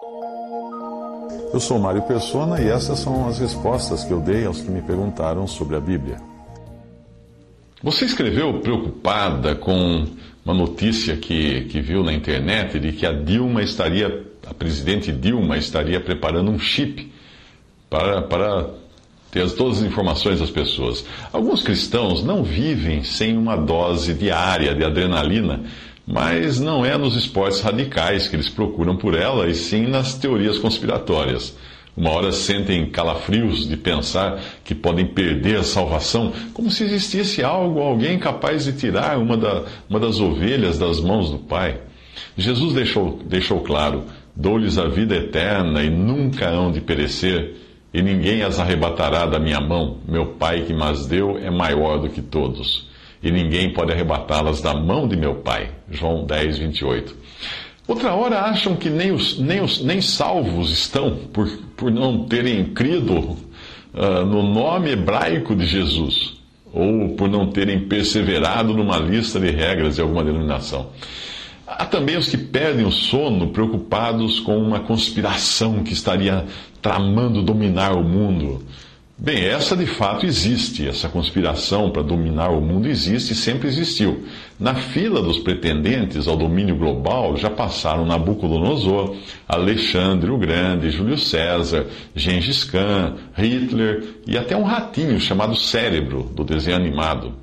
Eu sou Mário Persona e essas são as respostas que eu dei aos que me perguntaram sobre a Bíblia. Você escreveu preocupada com uma notícia que viu na internet de que a presidente Dilma estaria preparando um chip para ter todas as informações das pessoas. Alguns cristãos não vivem sem uma dose diária de adrenalina, mas não é nos esportes radicais que eles procuram por ela, e sim nas teorias conspiratórias. Uma hora sentem calafrios de pensar que podem perder a salvação, como se existisse alguém capaz de tirar uma das ovelhas das mãos do Pai. Jesus deixou claro: dou-lhes a vida eterna e nunca hão de perecer, e ninguém as arrebatará da minha mão. Meu Pai que mas deu é maior do que todos, e ninguém pode arrebatá-las da mão de meu Pai. João 10, 28. Outra hora acham que nem salvos estão por não terem crido no nome hebraico de Jesus, ou por não terem perseverado numa lista de regras de alguma denominação. Há também os que perdem o sono preocupados com uma conspiração que estaria tramando dominar o mundo. Bem, essa de fato existe, essa conspiração para dominar o mundo existe e sempre existiu. Na fila dos pretendentes ao domínio global já passaram Nabucodonosor, Alexandre o Grande, Júlio César, Gengis Khan, Hitler e até um ratinho chamado Cérebro, do desenho animado.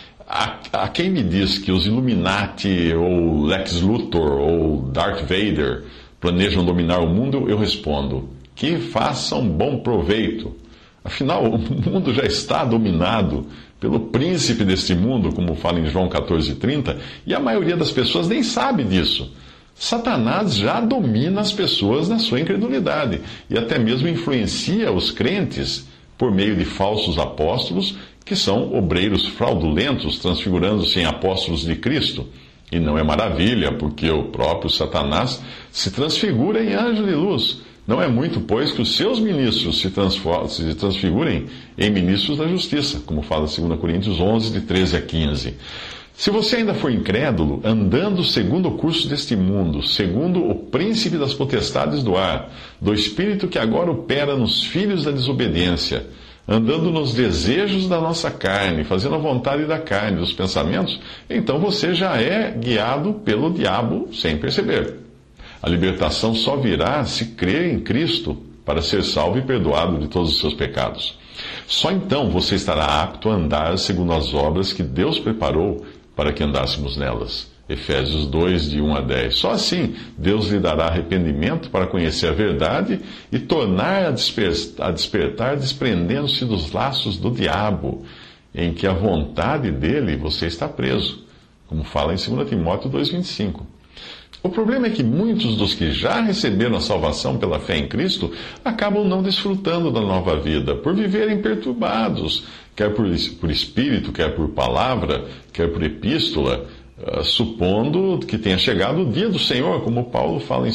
A quem me diz que os Illuminati ou Lex Luthor ou Darth Vader planejam dominar o mundo, eu respondo: que façam bom proveito. Afinal, o mundo já está dominado pelo príncipe deste mundo, como fala em João 14,30, e a maioria das pessoas nem sabe disso. Satanás já domina as pessoas na sua incredulidade e até mesmo influencia os crentes por meio de falsos apóstolos, que são obreiros fraudulentos, transfigurando-se em apóstolos de Cristo. E não é maravilha, porque o próprio Satanás se transfigura em anjo de luz. Não é muito, pois, que os seus ministros se transfigurem em ministros da justiça, como fala 2 Coríntios 11, de 13 a 15. Se você ainda for incrédulo, andando segundo o curso deste mundo, segundo o príncipe das potestades do ar, do espírito que agora opera nos filhos da desobediência, andando nos desejos da nossa carne, fazendo a vontade da carne, dos pensamentos, então você já é guiado pelo diabo sem perceber. A libertação só virá se crer em Cristo para ser salvo e perdoado de todos os seus pecados. Só então você estará apto a andar segundo as obras que Deus preparou para que andássemos nelas. Efésios 2, de 1 a 10. Só assim Deus lhe dará arrependimento para conhecer a verdade e tornar a despertar, desprendendo-se dos laços do diabo, em que a vontade dele você está preso, como fala em 2 Timóteo 2,25. O problema é que muitos dos que já receberam a salvação pela fé em Cristo acabam não desfrutando da nova vida, por viverem perturbados, quer por espírito, quer por palavra, quer por epístola, supondo que tenha chegado o dia do Senhor, como Paulo fala em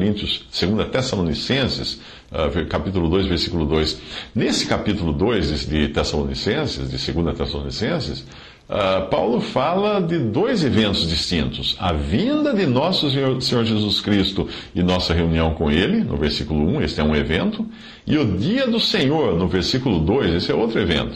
2 Tessalonicenses, capítulo 2, versículo 2. Nesse capítulo 2 de Tessalonicenses, de 2 Tessalonicenses, Paulo fala de dois eventos distintos: a vinda de nosso Senhor Jesus Cristo e nossa reunião com Ele, no versículo 1, este é um evento, e o dia do Senhor, no versículo 2, esse é outro evento.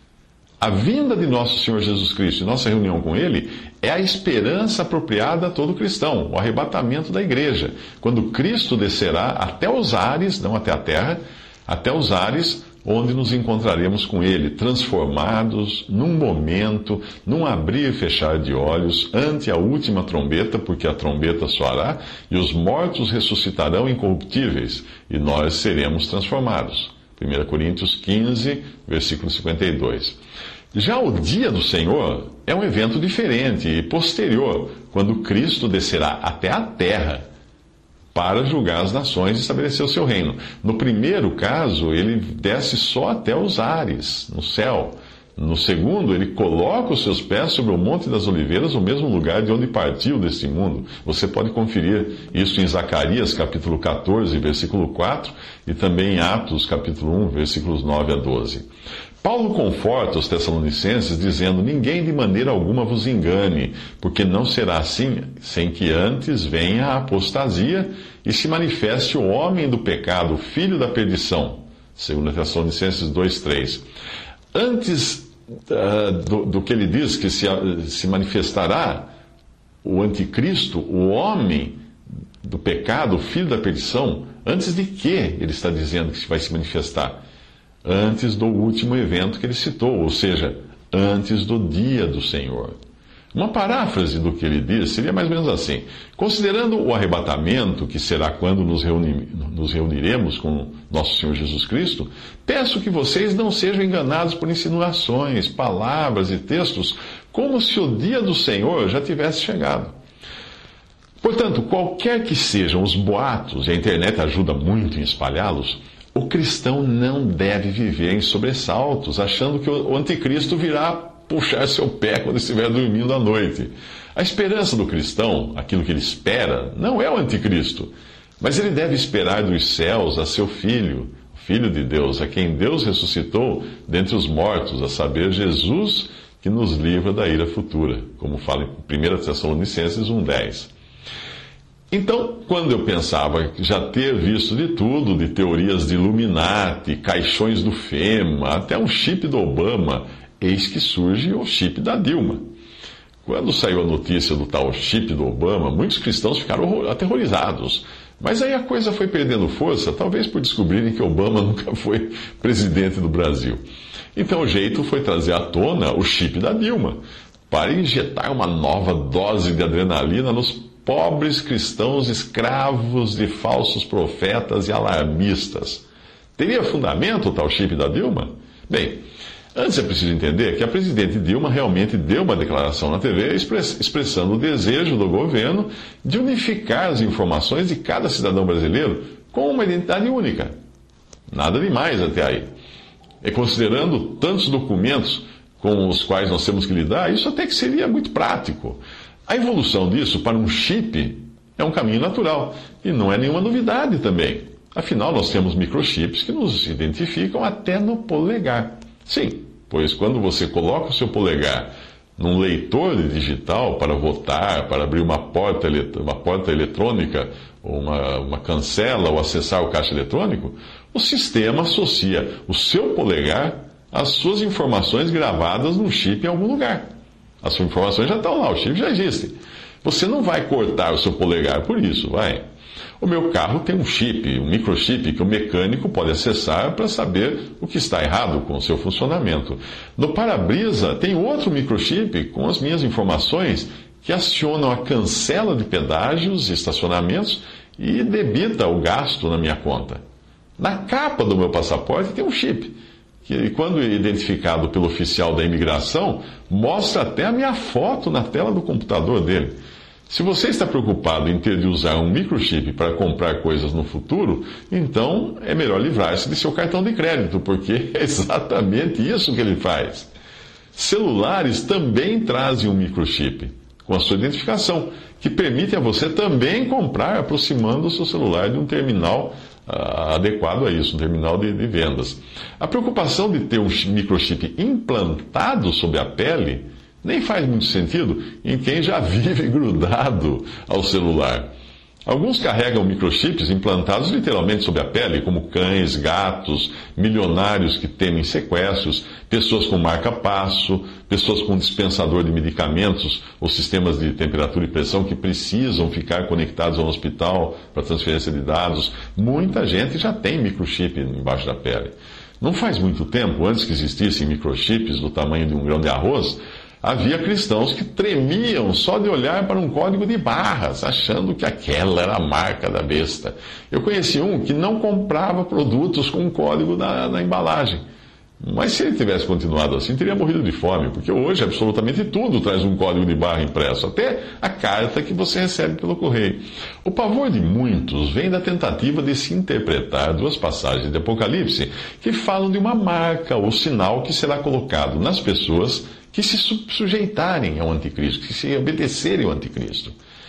A vinda de nosso Senhor Jesus Cristo e nossa reunião com Ele é a esperança apropriada a todo cristão, o arrebatamento da igreja, quando Cristo descerá até os ares, não até a terra, até os ares, onde nos encontraremos com Ele, transformados num momento, num abrir e fechar de olhos, ante a última trombeta, porque a trombeta soará, e os mortos ressuscitarão incorruptíveis, e nós seremos transformados. 1 Coríntios 15, versículo 52. Já o dia do Senhor é um evento diferente e posterior, quando Cristo descerá até a terra para julgar as nações e estabelecer o seu reino. No primeiro caso, ele desce só até os ares, no céu. No segundo, ele coloca os seus pés sobre o Monte das Oliveiras, o mesmo lugar de onde partiu deste mundo. Você pode conferir isso em Zacarias, capítulo 14, versículo 4, e também em Atos, capítulo 1, versículos 9 a 12. Paulo conforta os Tessalonicenses dizendo: ninguém de maneira alguma vos engane, porque não será assim, sem que antes venha a apostasia e se manifeste o homem do pecado, o filho da perdição. 2 Tessalonicenses 2:3. Antes do que ele diz que se manifestará o anticristo, o homem do pecado, o filho da perdição, antes de que ele está dizendo que vai se manifestar? Antes do último evento que ele citou, ou seja, antes do dia do Senhor. Uma paráfrase do que ele diz seria mais ou menos assim: considerando o arrebatamento, que será quando nos reuniremos com nosso Senhor Jesus Cristo, peço que vocês não sejam enganados por insinuações, palavras e textos, como se o dia do Senhor já tivesse chegado. Portanto, qualquer que sejam os boatos, e a internet ajuda muito em espalhá-los, o cristão não deve viver em sobressaltos, achando que o anticristo virá puxar seu pé quando estiver dormindo à noite. A esperança do cristão, aquilo que ele espera, não é o anticristo, mas ele deve esperar dos céus a seu Filho, o Filho de Deus, a quem Deus ressuscitou dentre os mortos, a saber, Jesus, que nos livra da ira futura, como fala em 1 Tessalonicenses 1:10. Então, quando eu pensava já ter visto de tudo, de teorias de Illuminati, caixões do FEMA, até um chip do Obama, eis que surge o chip da Dilma. Quando saiu a notícia do tal chip do Obama, muitos cristãos ficaram aterrorizados. Mas aí a coisa foi perdendo força, talvez por descobrirem que Obama nunca foi presidente do Brasil. Então o jeito foi trazer à tona o chip da Dilma, para injetar uma nova dose de adrenalina nos pobres cristãos escravos de falsos profetas e alarmistas. Teria fundamento o tal chip da Dilma? Bem, antes é preciso entender que a presidente Dilma realmente deu uma declaração na TV expressando o desejo do governo de unificar as informações de cada cidadão brasileiro com uma identidade única. Nada demais até aí. E considerando tantos documentos com os quais nós temos que lidar, isso até que seria muito prático. A evolução disso para um chip é um caminho natural e não é nenhuma novidade também. Afinal, nós temos microchips que nos identificam até no polegar. Sim, pois quando você coloca o seu polegar num leitor digital para votar, para abrir uma porta eletrônica, ou uma cancela ou acessar o caixa eletrônico, o sistema associa o seu polegar às suas informações gravadas num chip em algum lugar. As suas informações já estão lá, o chip já existe. Você não vai cortar o seu polegar por isso, vai. O meu carro tem um chip, um microchip, que o mecânico pode acessar para saber o que está errado com o seu funcionamento. No para-brisa tem outro microchip com as minhas informações que acionam a cancela de pedágios e estacionamentos e debita o gasto na minha conta. Na capa do meu passaporte tem um chip, que quando identificado pelo oficial da imigração, mostra até a minha foto na tela do computador dele. Se você está preocupado em ter de usar um microchip para comprar coisas no futuro, então é melhor livrar-se de seu cartão de crédito, porque é exatamente isso que ele faz. Celulares também trazem um microchip, com a sua identificação, que permite a você também comprar aproximando o seu celular de um terminal adequado a isso, um terminal de vendas. A preocupação de ter um microchip implantado sob a pele nem faz muito sentido em quem já vive grudado ao celular. Alguns carregam microchips implantados literalmente sob a pele, como cães, gatos, milionários que temem sequestros, pessoas com marca-passo, pessoas com dispensador de medicamentos ou sistemas de temperatura e pressão que precisam ficar conectados ao hospital para transferência de dados. Muita gente já tem microchip embaixo da pele. Não faz muito tempo, antes que existissem microchips do tamanho de um grão de arroz, havia cristãos que tremiam só de olhar para um código de barras, achando que aquela era a marca da besta. Eu conheci um que não comprava produtos com um código na embalagem. Mas se ele tivesse continuado assim, teria morrido de fome, porque hoje absolutamente tudo traz um código de barra impresso, até a carta que você recebe pelo correio. O pavor de muitos vem da tentativa de se interpretar duas passagens de Apocalipse que falam de uma marca ou sinal que será colocado nas pessoas que se sujeitarem ao anticristo, que se obedecerem ao anticristo.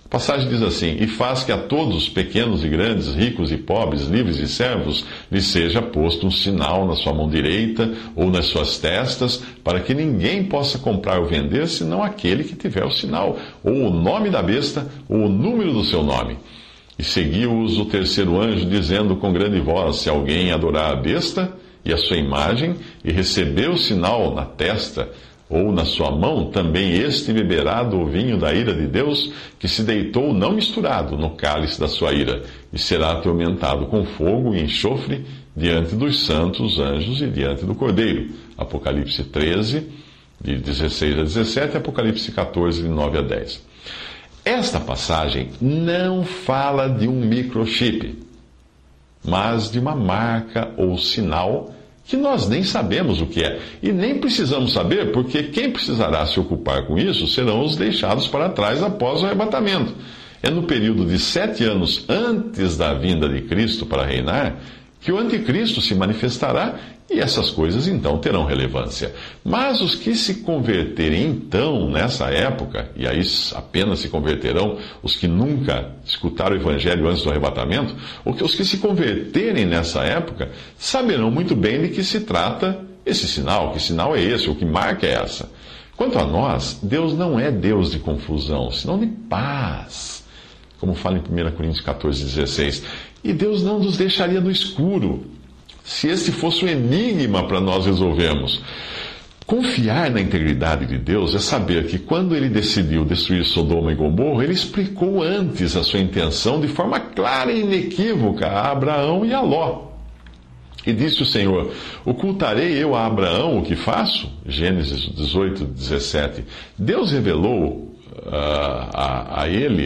A passagem diz assim: e faz que a todos, pequenos e grandes, ricos e pobres, livres e servos, lhe seja posto um sinal na sua mão direita ou nas suas testas, para que ninguém possa comprar ou vender, senão aquele que tiver o sinal, ou o nome da besta, ou o número do seu nome. E seguiu-os o terceiro anjo, dizendo com grande voz: se alguém adorar a besta e a sua imagem, e receber o sinal na testa ou na sua mão, também este beberá do vinho da ira de Deus, que se deitou não misturado no cálice da sua ira, e será atormentado com fogo e enxofre diante dos santos anjos e diante do Cordeiro. Apocalipse 13, de 16 a 17, Apocalipse 14, de 9 a 10. Esta passagem não fala de um microchip, mas de uma marca ou sinal que nós nem sabemos o que é. E nem precisamos saber, porque quem precisará se ocupar com isso serão os deixados para trás após o arrebatamento. É no período de 7 anos antes da vinda de Cristo para reinar que o anticristo se manifestará, e essas coisas então terão relevância. Mas os que se converterem então nessa época, e aí apenas se converterão os que nunca escutaram o evangelho antes do arrebatamento, ou que os que se converterem nessa época saberão muito bem de que se trata esse sinal, que sinal é esse, ou que marca é essa. Quanto a nós, Deus não é Deus de confusão, senão de paz, como fala em 1 Coríntios 14, 16. E Deus não nos deixaria no escuro, se este fosse um enigma para nós resolvermos. Confiar na integridade de Deus é saber que quando ele decidiu destruir Sodoma e Gomorra, ele explicou antes a sua intenção de forma clara e inequívoca a Abraão e a Ló. E disse o Senhor: ocultarei eu a Abraão o que faço? Gênesis 18, 17. Deus revelou a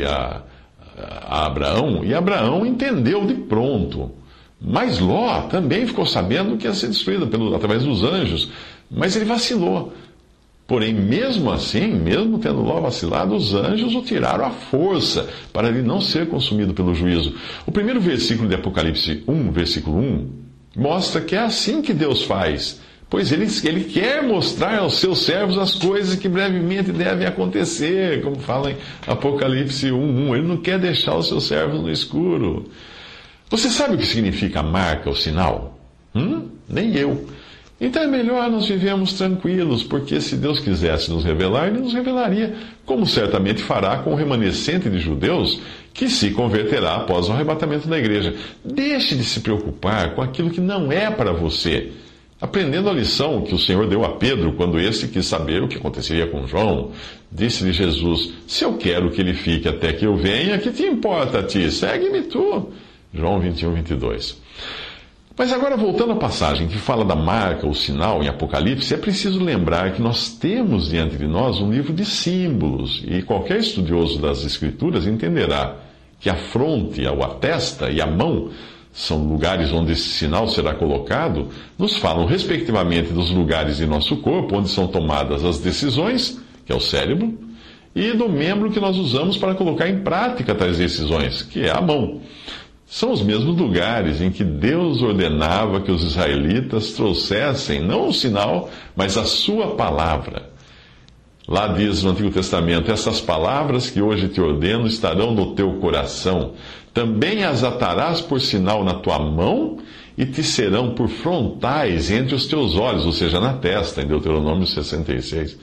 Abraão, e Abraão entendeu de pronto. Mas Ló também ficou sabendo que ia ser destruído através dos anjos, mas ele vacilou. Porém, mesmo assim, mesmo tendo Ló vacilado, os anjos o tiraram à força, para ele não ser consumido pelo juízo. O primeiro versículo de Apocalipse 1, versículo 1, mostra que é assim que Deus faz, pois ele quer mostrar aos seus servos as coisas que brevemente devem acontecer, como fala em Apocalipse 1:1. Ele não quer deixar os seus servos no escuro. Você sabe o que significa a marca ou sinal? Nem eu. Então é melhor nós vivermos tranquilos, porque se Deus quisesse nos revelar, Ele nos revelaria, como certamente fará com o remanescente de judeus que se converterá após o arrebatamento da igreja. Deixe de se preocupar com aquilo que não é para você, aprendendo a lição que o Senhor deu a Pedro quando este quis saber o que aconteceria com João. Disse-lhe Jesus: se eu quero que ele fique até que eu venha, que te importa a ti? Segue-me tu. João 21, 22. Mas agora, voltando à passagem que fala da marca ou sinal em Apocalipse, é preciso lembrar que nós temos diante de nós um livro de símbolos, e qualquer estudioso das Escrituras entenderá que a fronte, a testa e a mão são lugares onde esse sinal será colocado, nos falam respectivamente dos lugares de nosso corpo onde são tomadas as decisões, que é o cérebro, e do membro que nós usamos para colocar em prática tais decisões, que é a mão. São os mesmos lugares em que Deus ordenava que os israelitas trouxessem, não o sinal, mas a sua palavra. Lá diz no Antigo Testamento: essas palavras que hoje te ordeno estarão no teu coração. Também as atarás por sinal na tua mão e te serão por frontais entre os teus olhos, ou seja, na testa, em Deuteronômio 66,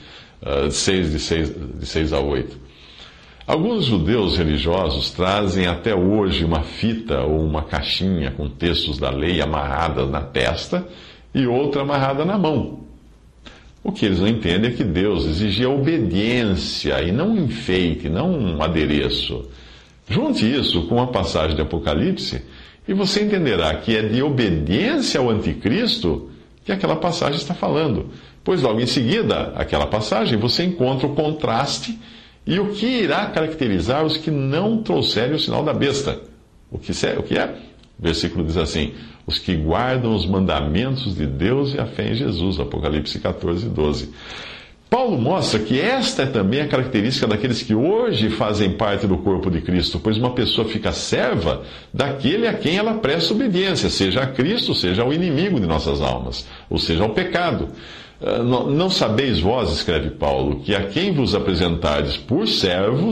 de 6 a 8. Alguns judeus religiosos trazem até hoje uma fita ou uma caixinha com textos da lei amarradas na testa e outra amarrada na mão. O que eles não entendem é que Deus exigia obediência e não um enfeite, não um adereço. Junte isso com a passagem de Apocalipse e você entenderá que é de obediência ao anticristo que aquela passagem está falando. Pois logo em seguida, aquela passagem, você encontra o contraste e o que irá caracterizar os que não trouxerem o sinal da besta. O que é? O versículo diz assim: os que guardam os mandamentos de Deus e a fé em Jesus. Apocalipse 14, 12. Paulo mostra que esta é também a característica daqueles que hoje fazem parte do corpo de Cristo, pois uma pessoa fica serva daquele a quem ela presta obediência, seja a Cristo, seja ao inimigo de nossas almas, ou seja, ao pecado. Não sabeis vós, escreve Paulo, que a quem vos apresentardes por servos,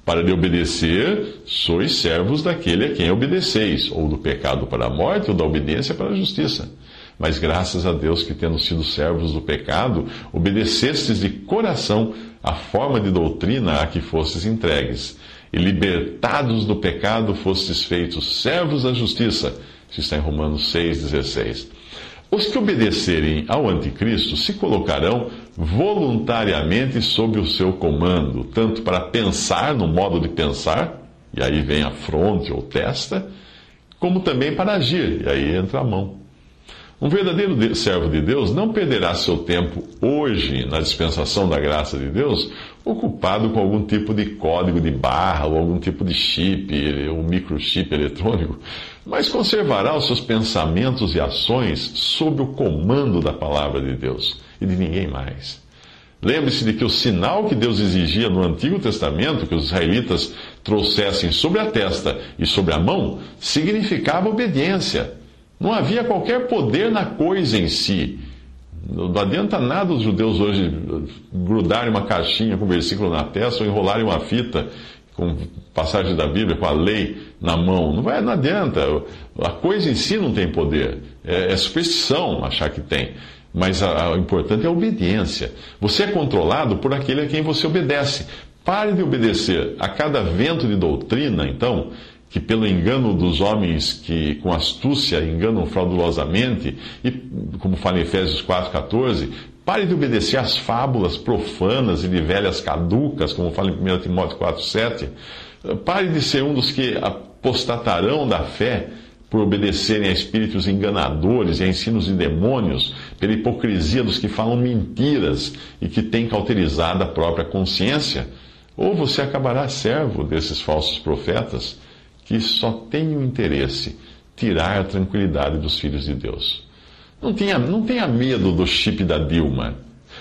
Para lhe obedecer, sois servos daquele a quem obedeceis, ou do pecado para a morte, ou da obediência para a justiça. Mas graças a Deus que, tendo sido servos do pecado, obedecestes de coração a forma de doutrina a que fostes entregues. E libertados do pecado, fostes feitos servos da justiça. Isso está em Romanos 6,16. Os que obedecerem ao anticristo se colocarão voluntariamente sob o seu comando, tanto para pensar no modo de pensar, e aí vem a fronte ou testa, como também para agir, e aí entra a mão. Um verdadeiro servo de Deus não perderá seu tempo hoje, na dispensação da graça de Deus, ocupado com algum tipo de código de barra ou algum tipo de chip, ou microchip eletrônico, mas conservará os seus pensamentos e ações sob o comando da palavra de Deus e de ninguém mais. Lembre-se de que o sinal que Deus exigia no Antigo Testamento, que os israelitas trouxessem sobre a testa e sobre a mão, significava obediência. Não havia qualquer poder na coisa em si. Não adianta nada os judeus hoje grudarem uma caixinha com versículo na testa ou enrolarem uma fita com passagem da Bíblia, com a lei na mão. Não adianta. A coisa em si não tem poder. É superstição achar que tem. Mas o importante é a obediência. Você é controlado por aquele a quem você obedece. Pare de obedecer a cada vento de doutrina, então, que pelo engano dos homens que com astúcia enganam fraudulosamente, e como fala em Efésios 4,14, pare de obedecer às fábulas profanas e de velhas caducas, como fala em 1 Timóteo 4,7. Pare de ser um dos que apostatarão da fé por obedecerem a espíritos enganadores e a ensinos de demônios, pela hipocrisia dos que falam mentiras e que têm cauterizado a própria consciência. Ou você acabará servo desses falsos profetas, que só tem o interesse tirar a tranquilidade dos filhos de Deus. Não tenha medo do chip da Dilma,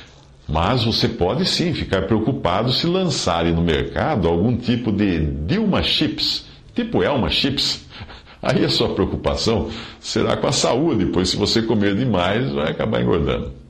mas você pode sim ficar preocupado se lançarem no mercado algum tipo de Dilma Chips, tipo Elma Chips. Aí a sua preocupação será com a saúde, pois se você comer demais vai acabar engordando.